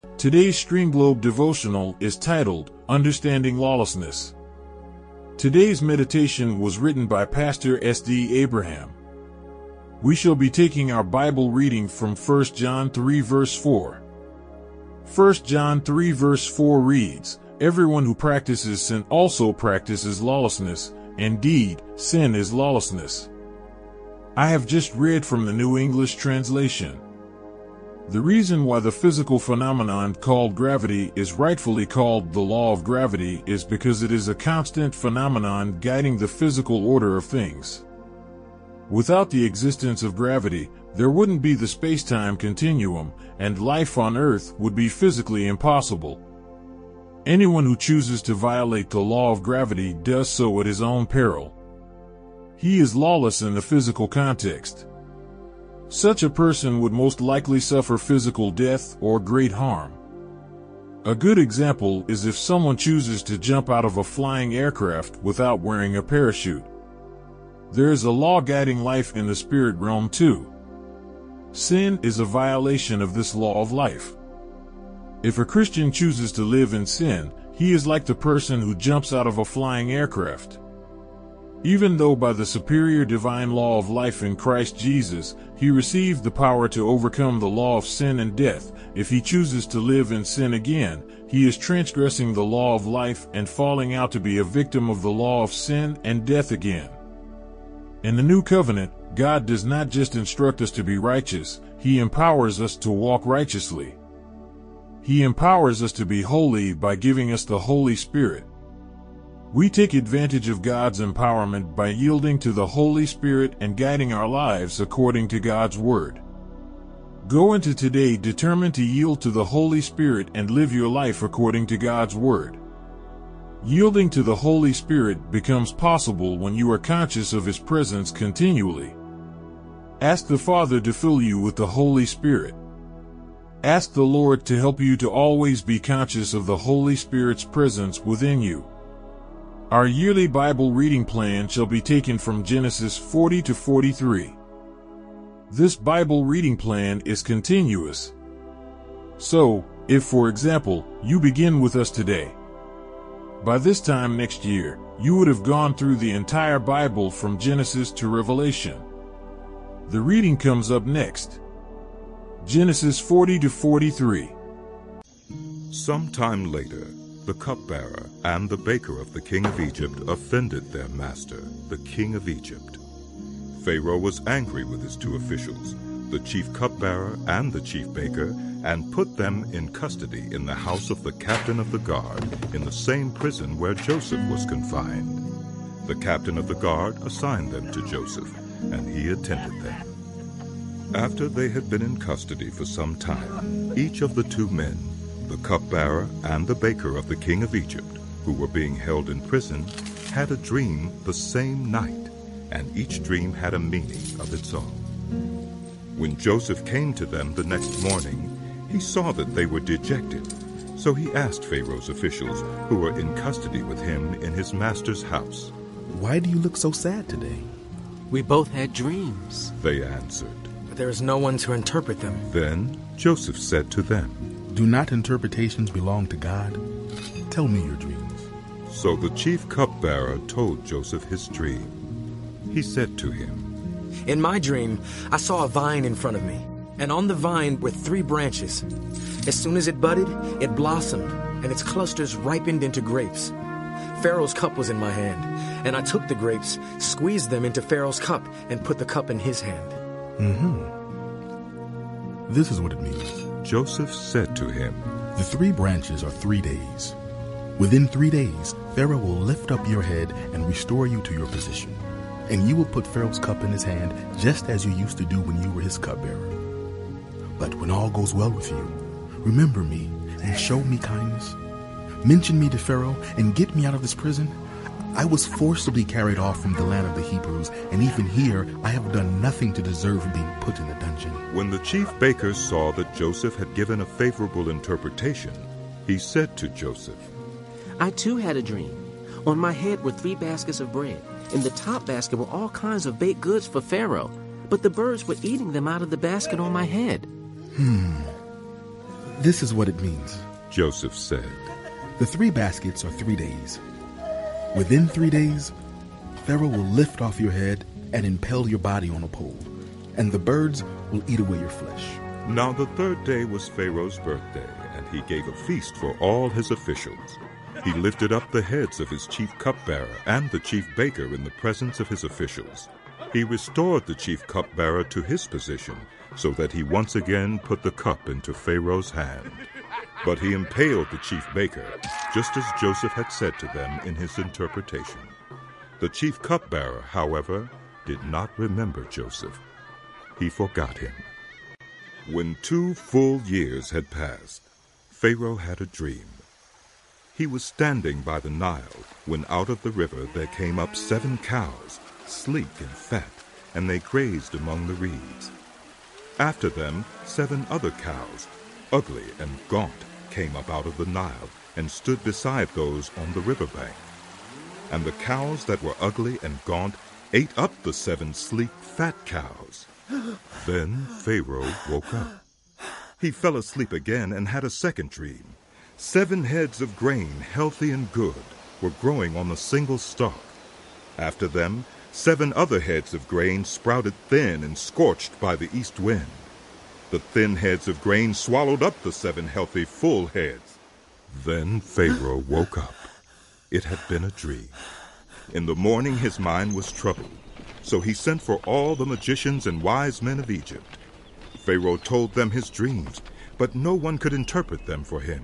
Today's Stream Globe devotional is titled, Understanding Lawlessness. Today's meditation was written by Pastor S.D. Abraham. We shall be taking our Bible reading from 1 John 3 verse 4. 1 John 3 verse 4 reads, Everyone who practices sin also practices lawlessness. Indeed, sin is lawlessness. I have just read from the New English Translation. The reason why the physical phenomenon called gravity is rightfully called the law of gravity is because it is a constant phenomenon guiding the physical order of things. Without the existence of gravity, there wouldn't be the space-time continuum, and life on Earth would be physically impossible. Anyone who chooses to violate the law of gravity does so at his own peril. He is lawless in the physical context. Such a person would most likely suffer physical death or great harm. A good example is if someone chooses to jump out of a flying aircraft without wearing a parachute. There is a law guiding life in the spirit realm too. Sin is a violation of this law of life. If a Christian chooses to live in sin, he is like the person who jumps out of a flying aircraft. Even though by the superior divine law of life in Christ Jesus, he received the power to overcome the law of sin and death, if he chooses to live in sin again, he is transgressing the law of life and falling out to be a victim of the law of sin and death again. In the new covenant, God does not just instruct us to be righteous, he empowers us to walk righteously. He empowers us to be holy by giving us the Holy Spirit. We take advantage of God's empowerment by yielding to the Holy Spirit and guiding our lives according to God's Word. Go into today determined to yield to the Holy Spirit and live your life according to God's Word. Yielding to the Holy Spirit becomes possible when you are conscious of His presence continually. Ask the Father to fill you with the Holy Spirit. Ask the Lord to help you to always be conscious of the Holy Spirit's presence within you. Our yearly Bible reading plan shall be taken from Genesis 40 to 43. This Bible reading plan is continuous. So, if for example, you begin with us today, by this time next year, you would have gone through the entire Bible from Genesis to Revelation. The reading comes up next. Genesis 40 to 43. Sometime later, the cupbearer and the baker of the king of Egypt offended their master, the king of Egypt. Pharaoh was angry with his two officials, the chief cupbearer and the chief baker, and put them in custody in the house of the captain of the guard, in the same prison where Joseph was confined. The captain of the guard assigned them to Joseph, and he attended them. After they had been in custody for some time, each of the two men, the cupbearer and the baker of the king of Egypt, who were being held in prison, had a dream the same night, and each dream had a meaning of its own. When Joseph came to them the next morning, he saw that they were dejected. So he asked Pharaoh's officials, who were in custody with him in his master's house, "Why do you look so sad today?" "We both had dreams," they answered. "But there is no one to interpret them." Then Joseph said to them, "Do not interpretations belong to God? Tell me your dreams." So the chief cupbearer told Joseph his dream. He said to him, "In my dream, I saw a vine in front of me, and on the vine were 3 branches. As soon as it budded, it blossomed, and its clusters ripened into grapes. Pharaoh's cup was in my hand, and I took the grapes, squeezed them into Pharaoh's cup, and put the cup in his hand." This is what it means. Joseph said to him, The 3 branches are 3 days. Within 3 days, Pharaoh will lift up your head and restore you to your position. And you will put Pharaoh's cup in his hand, just as you used to do when you were his cupbearer. But when all goes well with you, remember me and show me kindness. Mention me to Pharaoh and get me out of this prison. I was forcibly carried off from the land of the Hebrews, and even here I have done nothing to deserve being put in the dungeon." When the chief baker saw that Joseph had given a favorable interpretation, he said to Joseph, "I too had a dream. On my head were 3 baskets of bread. In the top basket were all kinds of baked goods for Pharaoh, but the birds were eating them out of the basket on my head." This is what it means. Joseph said. The 3 baskets are 3 days. Within 3 days, Pharaoh will lift off your head and impale your body on a pole, and the birds will eat away your flesh. Now the 3rd day was Pharaoh's birthday, and he gave a feast for all his officials. He lifted up the heads of his chief cupbearer and the chief baker in the presence of his officials. He restored the chief cupbearer to his position, so that he once again put the cup into Pharaoh's hand. But he impaled the chief baker, just as Joseph had said to them in his interpretation. The chief cupbearer, however, did not remember Joseph. He forgot him. When 2 full years had passed, Pharaoh had a dream. He was standing by the Nile when out of the river there came up 7 cows, sleek and fat, and they grazed among the reeds. After them 7 other cows, ugly and gaunt, came up out of the Nile and stood beside those on the riverbank. And the cows that were ugly and gaunt ate up the 7 sleek, fat cows. Then Pharaoh woke up. He fell asleep again and had a second dream. 7 heads of grain, healthy and good, were growing on a single stalk. After them, 7 other heads of grain sprouted thin and scorched by the east wind. The thin heads of grain swallowed up the 7 healthy, full heads. Then Pharaoh woke up. It had been a dream. In the morning his mind was troubled, so he sent for all the magicians and wise men of Egypt. Pharaoh told them his dreams, but no one could interpret them for him.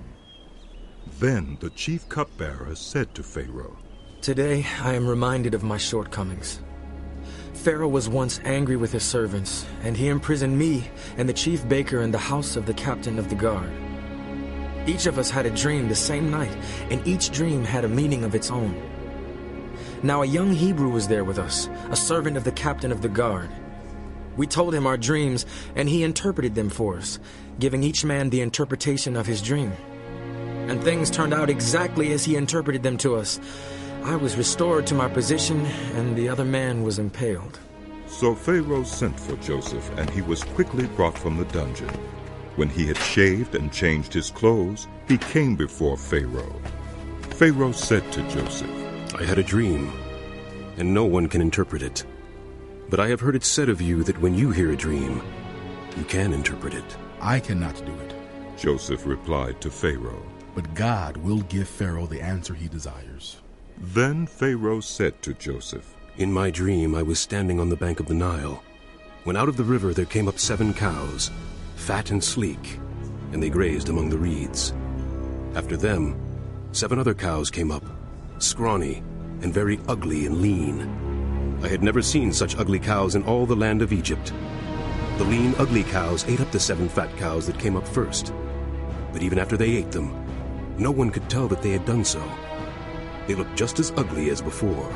Then the chief cupbearer said to Pharaoh, Today I am reminded of my shortcomings. Pharaoh was once angry with his servants, and he imprisoned me and the chief baker in the house of the captain of the guard. Each of us had a dream the same night, and each dream had a meaning of its own. Now a young Hebrew was there with us, a servant of the captain of the guard. We told him our dreams, and he interpreted them for us, giving each man the interpretation of his dream. And things turned out exactly as he interpreted them to us. I was restored to my position, and the other man was impaled. So Pharaoh sent for Joseph, and he was quickly brought from the dungeon. When he had shaved and changed his clothes, he came before Pharaoh. Pharaoh said to Joseph, I had a dream, and no one can interpret it. But I have heard it said of you that when you hear a dream, you can interpret it. I cannot do it. Joseph replied to Pharaoh. But God will give Pharaoh the answer he desires. Then Pharaoh said to Joseph, In my dream I was standing on the bank of the Nile, when out of the river there came up 7 cows, fat and sleek, and they grazed among the reeds. After them, 7 other cows came up, scrawny and very ugly and lean. I had never seen such ugly cows in all the land of Egypt. The lean, ugly cows ate up the 7 fat cows that came up first. But even after they ate them, no one could tell that they had done so. They looked just as ugly as before.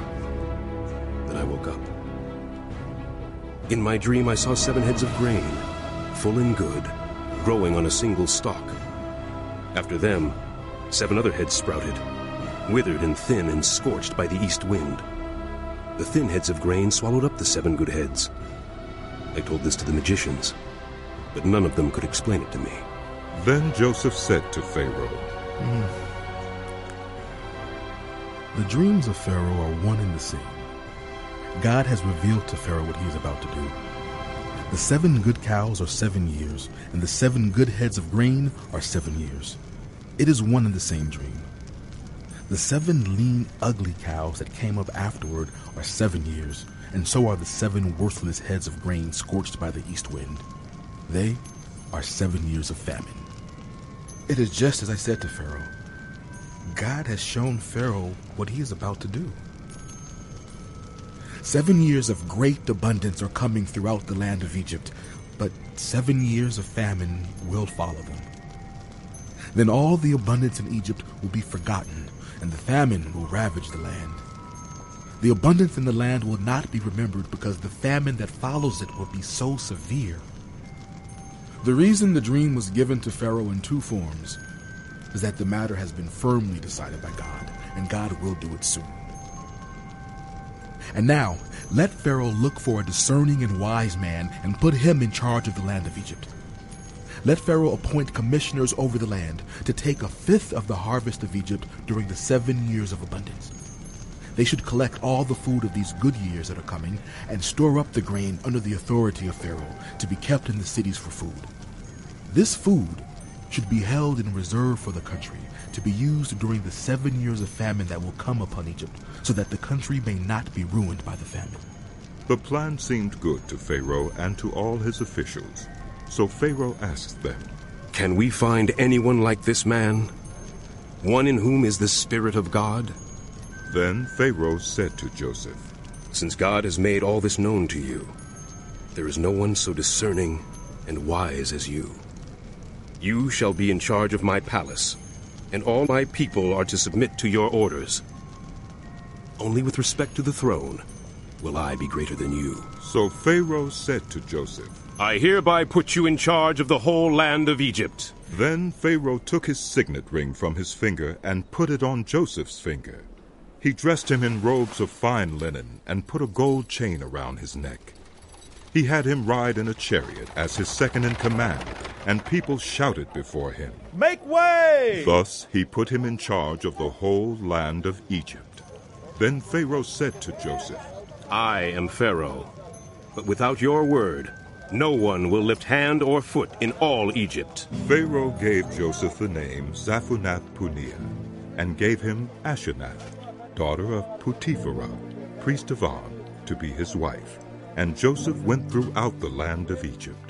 Then I woke up. In my dream I saw 7 heads of grain, full and good, growing on a single stalk. After them, 7 other heads sprouted, withered and thin and scorched by the east wind. The thin heads of grain swallowed up the 7 good heads. I told this to the magicians, but none of them could explain it to me. Then Joseph said to Pharaoh, The dreams of Pharaoh are one and the same. God has revealed to Pharaoh what he is about to do. The 7 good cows are 7 years, and the 7 good heads of grain are 7 years. It is one and the same dream. The 7 lean, ugly cows that came up afterward are 7 years, and so are the 7 worthless heads of grain scorched by the east wind. They are 7 years of famine. It is just as I said to Pharaoh. God has shown Pharaoh what he is about to do. 7 years of great abundance are coming throughout the land of Egypt, but 7 years of famine will follow them. Then all the abundance in Egypt will be forgotten, and the famine will ravage the land. The abundance in the land will not be remembered because the famine that follows it will be so severe. The reason the dream was given to Pharaoh in 2 forms is that the matter has been firmly decided by God, and God will do it soon. And now, let Pharaoh look for a discerning and wise man and put him in charge of the land of Egypt. Let Pharaoh appoint commissioners over the land to take a fifth of the harvest of Egypt during the 7 years of abundance. They should collect all the food of these good years that are coming and store up the grain under the authority of Pharaoh to be kept in the cities for food. This food should be held in reserve for the country to be used during the 7 years of famine that will come upon Egypt, so that the country may not be ruined by the famine. The plan seemed good to Pharaoh and to all his officials. So Pharaoh asked them, "Can we find anyone like this man? One in whom is the Spirit of God?" Then Pharaoh said to Joseph, "Since God has made all this known to you, there is no one so discerning and wise as you. You shall be in charge of my palace, and all my people are to submit to your orders. Only with respect to the throne will I be greater than you." So Pharaoh said to Joseph, "I hereby put you in charge of the whole land of Egypt." Then Pharaoh took his signet ring from his finger and put it on Joseph's finger. He dressed him in robes of fine linen and put a gold chain around his neck. He had him ride in a chariot as his second in command, and people shouted before him, "Make way!" Thus he put him in charge of the whole land of Egypt. Then Pharaoh said to Joseph, "I am Pharaoh, but without your word, no one will lift hand or foot in all Egypt." Pharaoh gave Joseph the name Zaphunath-Paneah, and gave him Asenath, daughter of Potipharah, priest of On, to be his wife. And Joseph went throughout the land of Egypt.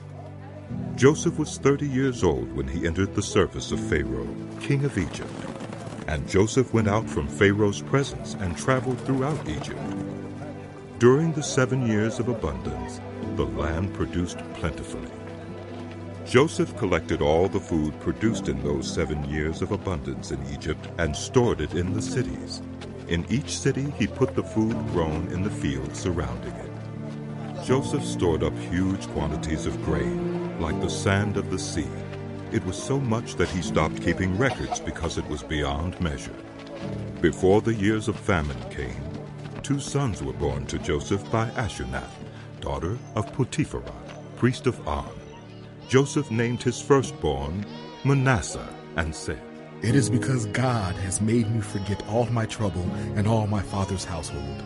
Joseph was 30 years old when he entered the service of Pharaoh, king of Egypt. And Joseph went out from Pharaoh's presence and traveled throughout Egypt. During the 7 years of abundance, the land produced plentifully. Joseph collected all the food produced in those 7 years of abundance in Egypt and stored it in the cities. In each city he put the food grown in the fields surrounding it. Joseph stored up huge quantities of grain, like the sand of the sea. It was so much that he stopped keeping records because it was beyond measure. Before the years of famine came, 2 sons were born to Joseph by Asenath, daughter of Potipharah, priest of On. Joseph named his firstborn Manasseh and said, "It is because God has made me forget all my trouble and all my father's household."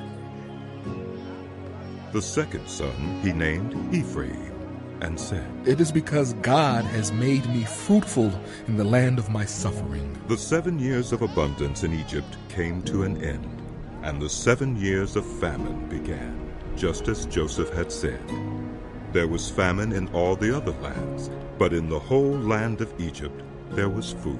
The second son he named Ephraim and said, "It is because God has made me fruitful in the land of my suffering." The 7 years of abundance in Egypt came to an end, and the 7 years of famine began, just as Joseph had said. There was famine in all the other lands, but in the whole land of Egypt there was food.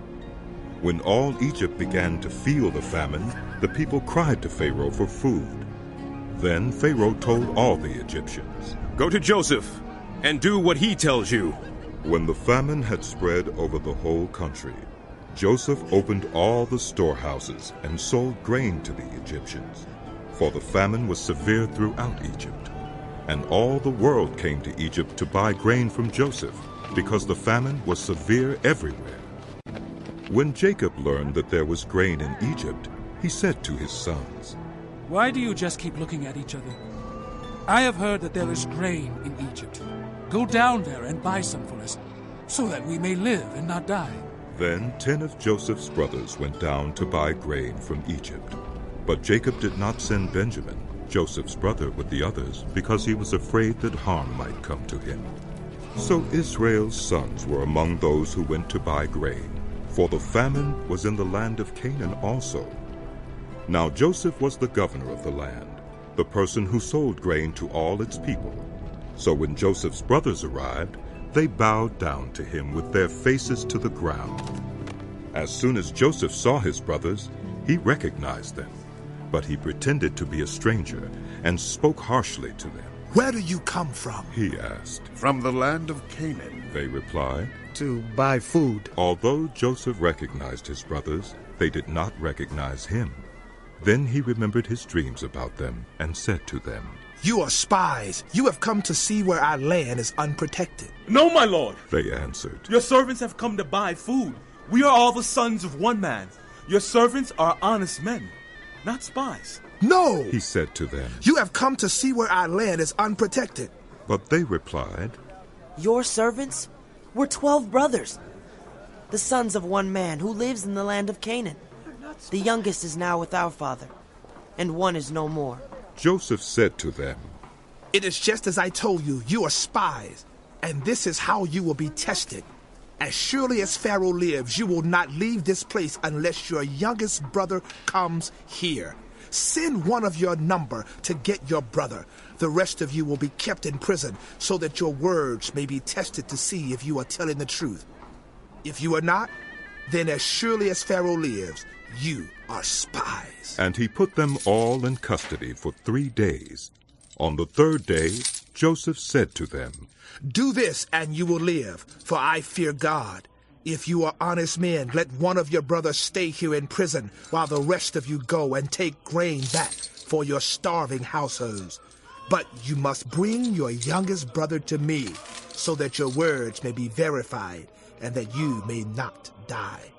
When all Egypt began to feel the famine, the people cried to Pharaoh for food. Then Pharaoh told all the Egyptians, "Go to Joseph and do what he tells you." When the famine had spread over the whole country, Joseph opened all the storehouses and sold grain to the Egyptians, for the famine was severe throughout Egypt. And all the world came to Egypt to buy grain from Joseph, because the famine was severe everywhere. When Jacob learned that there was grain in Egypt, he said to his sons, Why do you just keep looking at each other? I have heard that there is grain in Egypt. Go down there and buy some for us, so that we may live and not die." Then 10 of Joseph's brothers went down to buy grain from Egypt. But Jacob did not send Benjamin, Joseph's brother, with the others, because he was afraid that harm might come to him. So Israel's sons were among those who went to buy grain, for the famine was in the land of Canaan also. Now Joseph was the governor of the land, the person who sold grain to all its people. So when Joseph's brothers arrived, they bowed down to him with their faces to the ground. As soon as Joseph saw his brothers, he recognized them, but he pretended to be a stranger and spoke harshly to them. "Where do you come from?" he asked. "From the land of Canaan," they replied. "to buy food." Although Joseph recognized his brothers, they did not recognize him. Then he remembered his dreams about them and said to them, "You are spies. You have come to see where our land is unprotected." "No, my lord," they answered. "Your servants have come to buy food. We are all the sons of one man. Your servants are honest men, not spies." "No," he said to them, "you have come to see where our land is unprotected." But they replied, Your servants? We're 12 brothers, the sons of one man who lives in the land of Canaan. The youngest is now with our father, and one is no more. Joseph said to them, It is just as I told you, you are spies, and this is how you will be tested. As surely as Pharaoh lives, you will not leave this place unless your youngest brother comes here. Send one of your number to get your brother. The rest of you will be kept in prison, so that your words may be tested to see if you are telling the truth. If you are not, then as surely as Pharaoh lives, you are spies. And he put them all in custody for 3 days. On the 3rd day, Joseph said to them, Do this, and you will live, for I fear God. If you are honest men, let one of your brothers stay here in prison, while the rest of you go and take grain back for your starving households. But you must bring your youngest brother to me, so that your words may be verified, and that you may not die.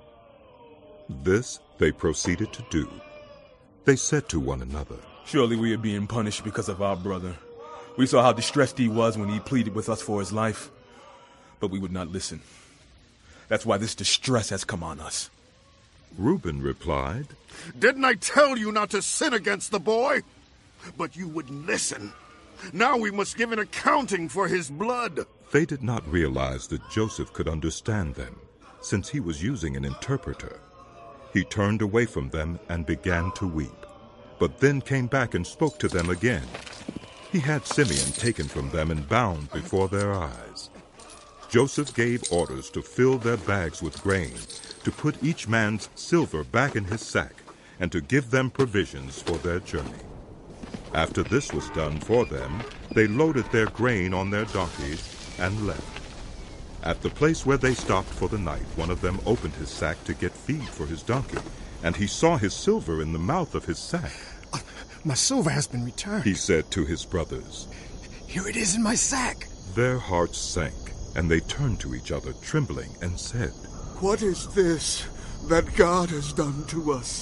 This they proceeded to do. They said to one another, Surely we are being punished because of our brother. We saw how distressed he was when he pleaded with us for his life, but we would not listen. That's why this distress has come on us. Reuben replied, Didn't I tell you not to sin against the boy? But you wouldn't listen. Now we must give an accounting for his blood. They did not realize that Joseph could understand them, since he was using an interpreter. He turned away from them and began to weep, but then came back and spoke to them again. He had Simeon taken from them and bound before their eyes. Joseph gave orders to fill their bags with grain, to put each man's silver back in his sack, and to give them provisions for their journey. After this was done for them, they loaded their grain on their donkeys and left. At the place where they stopped for the night, one of them opened his sack to get feed for his donkey, and he saw his silver in the mouth of his sack. My silver has been returned, he said to his brothers. Here it is in my sack. Their hearts sank, and they turned to each other, trembling, and said, What is this that God has done to us?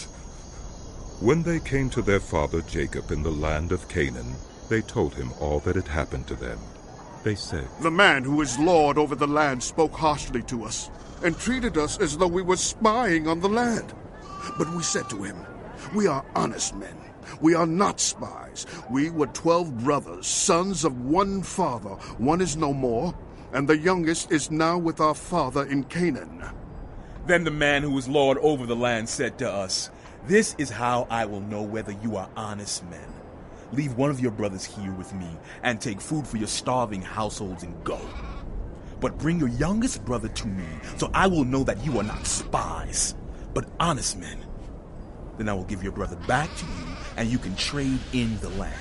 When they came to their father Jacob in the land of Canaan, they told him all that had happened to them. They said, The man who is Lord over the land spoke harshly to us, and treated us as though we were spying on the land. But we said to him, We are honest men. We are not spies. We were 12 brothers, sons of one father. One is no more, and the youngest is now with our father in Canaan. Then the man who was Lord over the land said to us, This is how I will know whether you are honest men. Leave one of your brothers here with me, and take food for your starving households and go. But bring your youngest brother to me, so I will know that you are not spies, but honest men. Then I will give your brother back to you, and you can trade in the land.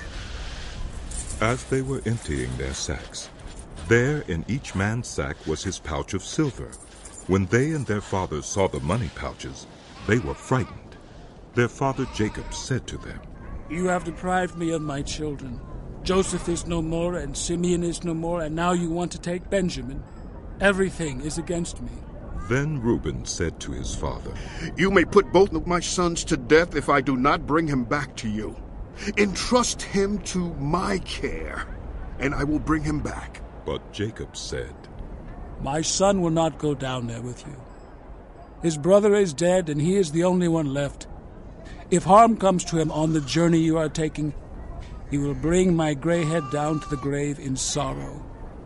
As they were emptying their sacks, there in each man's sack was his pouch of silver. When they and their father saw the money pouches, they were frightened. Their father Jacob said to them, You have deprived me of my children. Joseph is no more, and Simeon is no more, and now you want to take Benjamin. Everything is against me. Then Reuben said to his father, You may put both of my sons to death if I do not bring him back to you. Entrust him to my care, and I will bring him back. But Jacob said, My son will not go down there with you. His brother is dead, and he is the only one left. If harm comes to him on the journey you are taking, he will bring my gray head down to the grave in sorrow.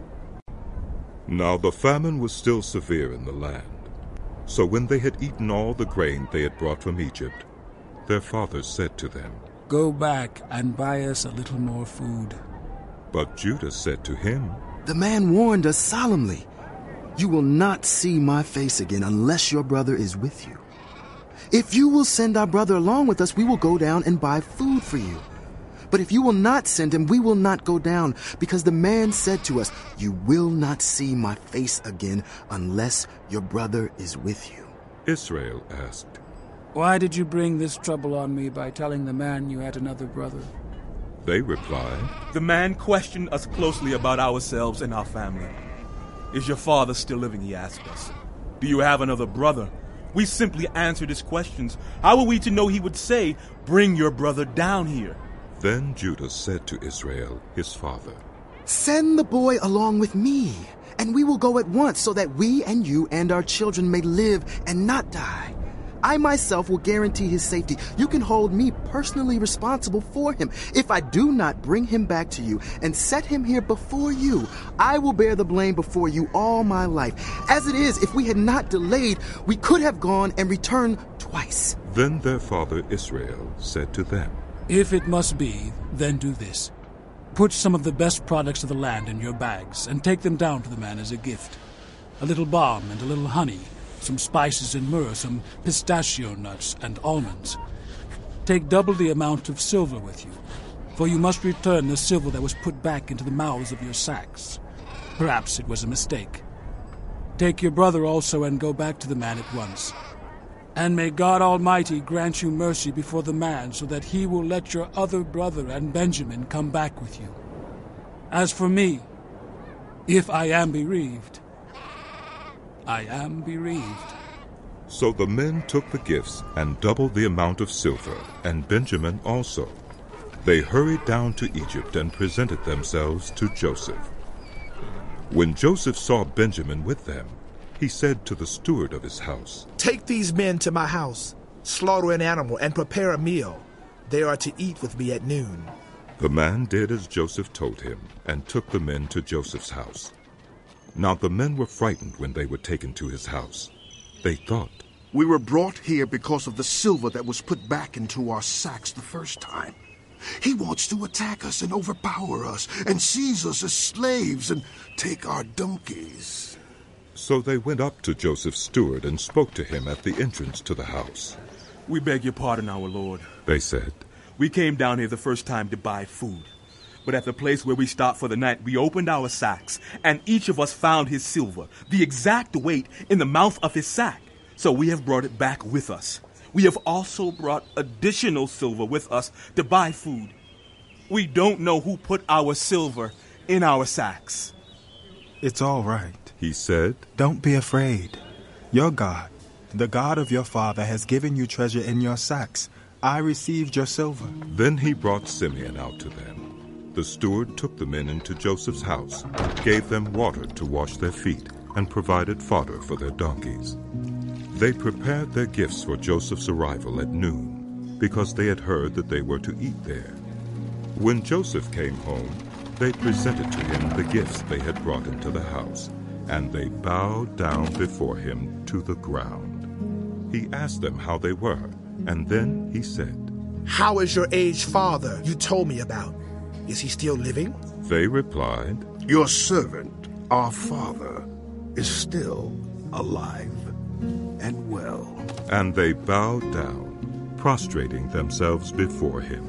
Now the famine was still severe in the land. So when they had eaten all the grain they had brought from Egypt, their father said to them, Go back and buy us a little more food. But Judah said to him, The man warned us solemnly, You will not see my face again unless your brother is with you. If you will send our brother along with us, we will go down and buy food for you. But if you will not send him, we will not go down, because the man said to us, You will not see my face again unless your brother is with you. Israel asked, Why did you bring this trouble on me by telling the man you had another brother? They replied, The man questioned us closely about ourselves and our family. Is your father still living, he asked us. Do you have another brother? We simply answered his questions. How were we to know he would say, Bring your brother down here? Then Judah said to Israel, his father, Send the boy along with me, and we will go at once so that we and you and our children may live and not die. I myself will guarantee his safety. You can hold me personally responsible for him. If I do not bring him back to you and set him here before you, I will bear the blame before you all my life. As it is, if we had not delayed, we could have gone and returned twice." Then their father Israel said to them, "If it must be, then do this. Put some of the best products of the land in your bags and take them down to the man as a gift. A little balm and a little honey, some spices and myrrh, some pistachio nuts and almonds. Take double the amount of silver with you, for you must return the silver that was put back into the mouths of your sacks. Perhaps it was a mistake. Take your brother also and go back to the man at once. And may God Almighty grant you mercy before the man, so that he will let your other brother and Benjamin come back with you. As for me, if I am bereaved, I am bereaved." So the men took the gifts and doubled the amount of silver, and Benjamin also. They hurried down to Egypt and presented themselves to Joseph. When Joseph saw Benjamin with them, he said to the steward of his house, "Take these men to my house, slaughter an animal, and prepare a meal. They are to eat with me at noon." The man did as Joseph told him, and took the men to Joseph's house. Now the men were frightened when they were taken to his house. They thought, "We were brought here because of the silver that was put back into our sacks the first time. He wants to attack us and overpower us and seize us as slaves and take our donkeys." So they went up to Joseph's steward and spoke to him at the entrance to the house. "We beg your pardon, our lord," they said. "We came down here the first time to buy food. But at the place where we stopped for the night, we opened our sacks, and each of us found his silver, the exact weight, in the mouth of his sack. So we have brought it back with us. We have also brought additional silver with us to buy food. We don't know who put our silver in our sacks." "It's all right," he said. "Don't be afraid. Your God, the God of your father, has given you treasure in your sacks. I received your silver." Then he brought Simeon out to them. The steward took the men into Joseph's house, gave them water to wash their feet, and provided fodder for their donkeys. They prepared their gifts for Joseph's arrival at noon, because they had heard that they were to eat there. When Joseph came home, they presented to him the gifts they had brought into the house, and they bowed down before him to the ground. He asked them how they were, and then he said, "How is your aged father you told me about? Is he still living?" They replied, "Your servant, our father, is still alive and well." And they bowed down, prostrating themselves before him.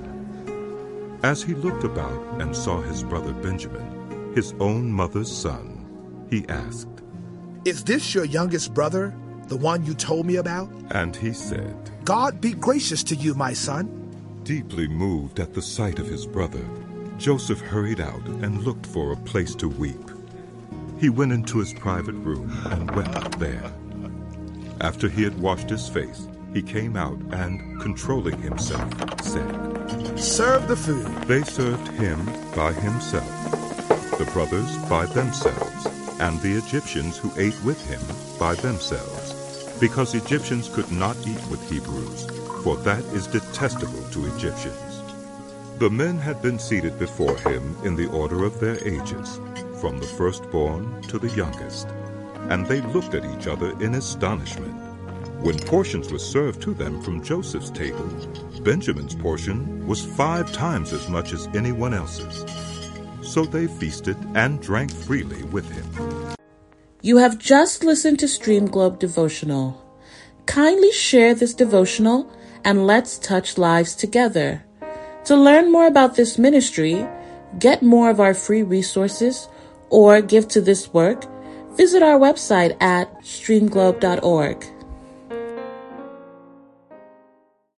As he looked about and saw his brother Benjamin, his own mother's son, he asked, "Is this your youngest brother, the one you told me about?" And he said, "God be gracious to you, my son." Deeply moved at the sight of his brother, Joseph hurried out and looked for a place to weep. He went into his private room and wept there. After he had washed his face, he came out and, controlling himself, said, "Serve the food." They served him by himself, the brothers by themselves, and the Egyptians who ate with him by themselves, because Egyptians could not eat with Hebrews, for that is detestable to Egyptians. The men had been seated before him in the order of their ages, from the firstborn to the youngest, and they looked at each other in astonishment. When portions were served to them from Joseph's table, Benjamin's portion was 5 times as much as anyone else's. So they feasted and drank freely with him. You have just listened to Stream Globe Devotional. Kindly share this devotional and let's touch lives together. To learn more about this ministry, get more of our free resources, or give to this work, visit our website at streamglobe.org.